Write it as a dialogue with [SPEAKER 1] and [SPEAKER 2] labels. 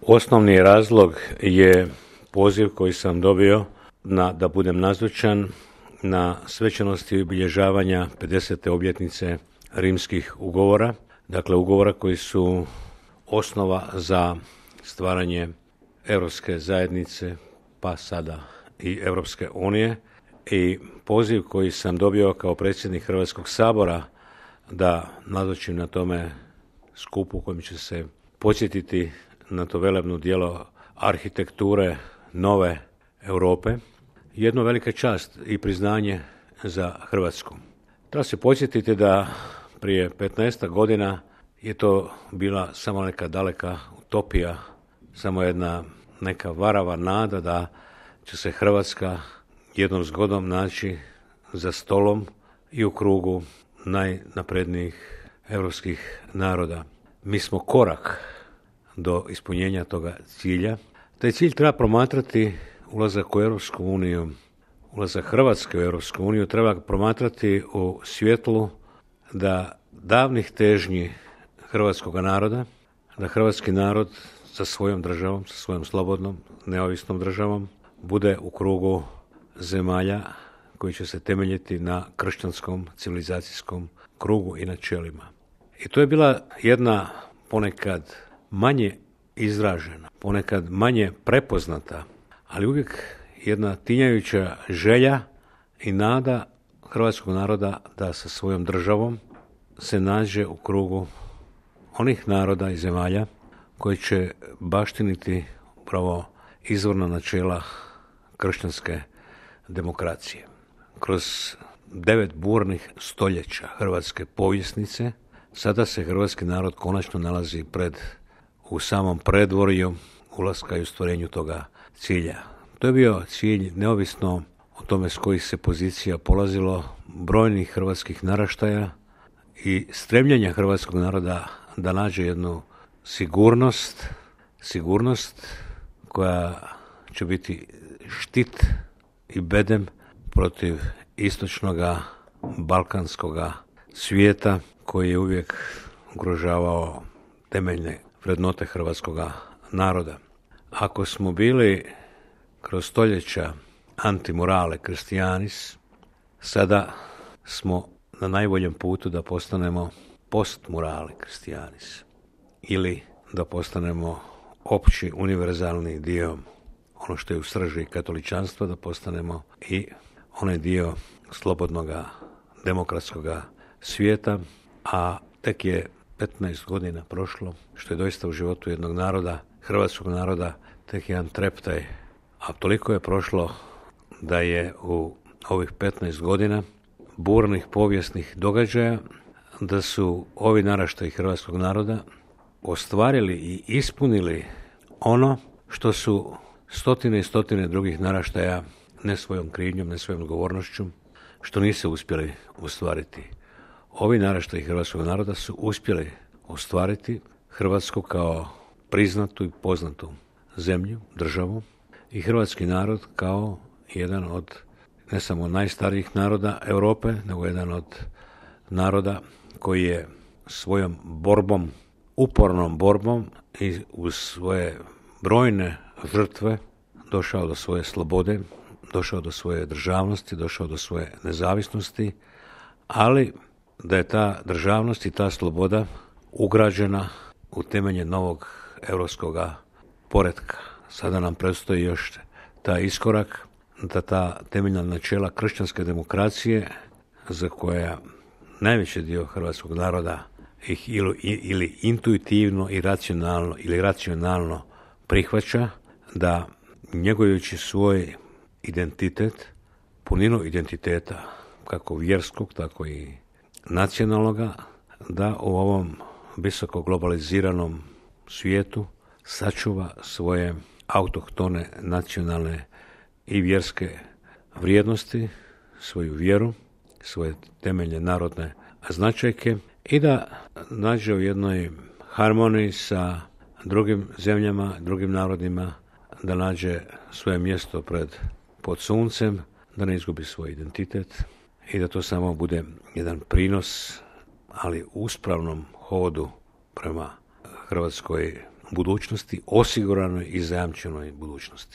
[SPEAKER 1] Osnovni razlog je poziv koji sam dobio da budem nazočan na svečanosti obilježavanja 50. obljetnice rimskih ugovora, dakle ugovora koji su osnova za stvaranje Europske zajednice, pa sada i Europske unije, i poziv koji sam dobio kao predsjednik Hrvatskog sabora da nazočim na tome skupu kojim će se podsjetiti na to velebno djelo arhitekture nove Europe, jedno velika čast i priznanje za Hrvatsku. Treba se podsjetiti da prije 15 godina je to bila samo neka daleka utopija, samo jedna neka varava nada da će se Hrvatska jednom zgodom naći za stolom i u krugu najnaprednijih europskih naroda. Mi smo korak do ispunjenja toga cilja. Taj cilj treba promatrati ulazak u Europsku uniju, ulazak Hrvatske u Europsku uniju treba promatrati u svjetlu da davnih težnji hrvatskog naroda, da hrvatski narod sa svojom državom, sa svojom slobodnom, neovisnom državom, bude u krugu zemalja koji će se temeljiti na kršćanskom civilizacijskom krugu i načelima. I to je bila jedna ponekad manje izražena, ponekad manje prepoznata, ali uvijek jedna tinjajuća želja i nada hrvatskog naroda da sa svojom državom se nađe u krugu onih naroda i zemalja koji će baštiniti upravo izvorna načela kršćanske demokracije. Kroz 9 burnih stoljeća hrvatske povijesnice sada se hrvatski narod konačno nalazi u samom predvorju ulaska i ostvarenju toga cilja. To je bio cilj, neovisno o tome s kojih se pozicija polazilo, brojnih hrvatskih naraštaja i stremljenja hrvatskog naroda da nađe jednu sigurnost koja će biti štit i bedem protiv istočnoga balkanskoga svijeta koji je uvijek ugrožavao temeljne vrednote hrvatskoga naroda. Ako smo bili kroz stoljeća antimorale Christianis, sada smo na najboljem putu da postanemo postmorale Christianis ili da postanemo opći univerzalni dio, ono što je u srži katoličanstva, da postanemo i onaj dio slobodnoga demokratskoga svijeta, a tek je 15 godina prošlo, što je doista u životu jednog naroda, hrvatskog naroda, tek jedan treptaj, a toliko je prošlo da je u ovih 15 godina burnih povijesnih događaja, da su ovi naraštaji hrvatskog naroda ostvarili i ispunili ono što su stotine i stotine drugih naraštaja ne svojom krivnjom, ne svojom odgovornošću, što nisu uspjeli ostvariti. Ovi naraštaji hrvatskog naroda su uspjeli ostvariti Hrvatsku kao priznatu i poznatu zemlju, državu, i hrvatski narod kao jedan od ne samo najstarijih naroda Europe, nego jedan od naroda koji je svojom borbom, upornom borbom i uz svoje brojne žrtve došao do svoje slobode, došao do svoje državnosti, došao do svoje nezavisnosti, ali da je ta državnost i ta sloboda ugrađena u temelje novog europskog poretka. Sada nam predstoji još taj iskorak da ta temeljna načela kršćanske demokracije, za koja najveći dio hrvatskog naroda ih ili intuitivno i racionalno ili racionalno prihvaća, da njegujući svoj identitet, puninu identiteta, kako vjerskog, tako i nacionalnoga, da u ovom visoko globaliziranom svijetu sačuva svoje autohtone nacionalne i vjerske vrijednosti, svoju vjeru, svoje temeljne narodne značajke i da nađe u jednoj harmoniji sa drugim zemljama, drugim narodima, da nađe svoje mjesto pod suncem, da ne izgubi svoj identitet i da to samo bude jedan prinos, ali u uspravnom hodu prema Hrvatskoj budućnosti, osiguranoj i zajamčenoj budućnosti.